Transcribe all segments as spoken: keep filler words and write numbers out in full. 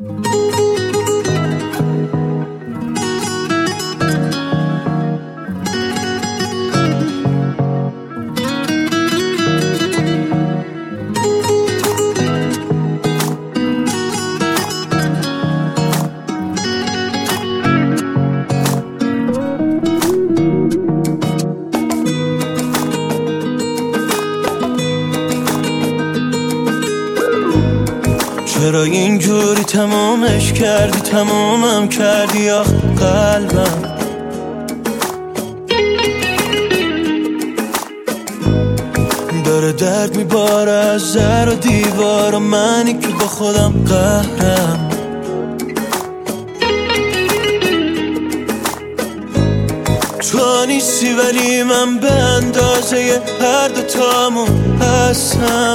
چرا اینجوری تمامش کردی، تمامم کردی آخ قلبم. داره درد میباره از در و دیوار و منی که با خودم قهرم. تو نیستی ولی من به اندازه هر دوتامون هستم.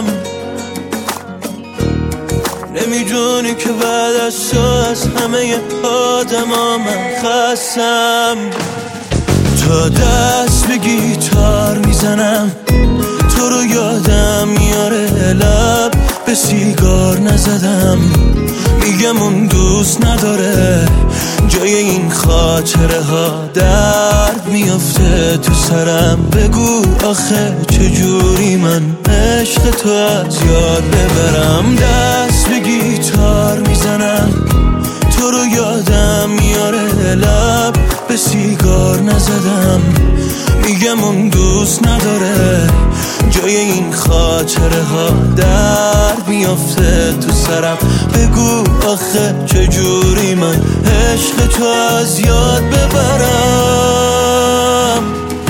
نمیدونی که بعد از تو از همه آدم ها من خستم. تا دست به گیتار میزنم تو رو یادم میاره، لب به سیگار نزدم. میگم اون دوست نداره، جای این خاطره ها درد میافته تو سرم. بگو آخه چجوری من عشق تو از یاد ببرم. دست به گیتار میزنم تو رو یادم میاره، لب به سیگار نزدم. میگم اون دوست نداره، جای این خاطره ها درد میافته تو سرم. بگو آخه چجوری من عشق تو از یاد ببرم.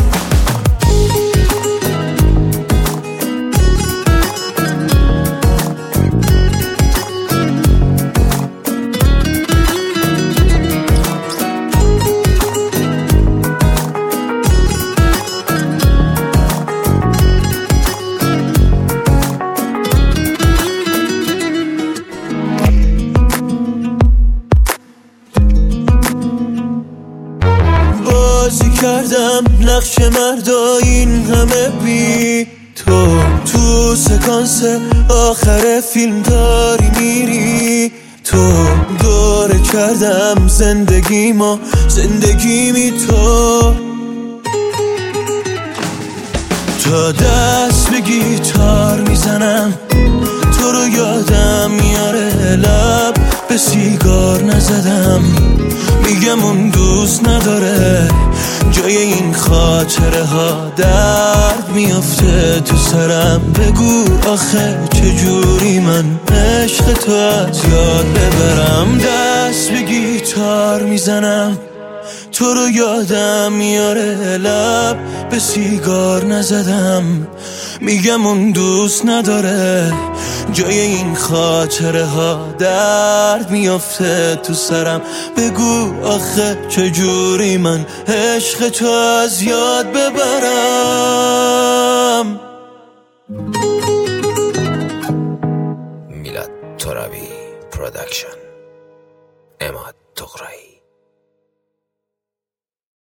بازی کردم نقش مردا این همه بی تو، تو سکانس آخر فیلم داری میری تو. دوره کردم زندگی ما زندگی می تو. تا دست به گیتار میزنم تو رو یادم میاره، لب به سیگار نزدم. میگم اون دوست نداره، جای این خاطره ها درد میافته تو سرم. بگو آخه چجوری من عشق تو از یاد ببرم. دست به گیتار میزنم تو رو یادم میاره، لب به سیگار نزدم. میگم اون دوست نداره، جای این خاطره ها درد میافته تو سرم. بگو آخه چجوری من عشق تو از یاد ببرم.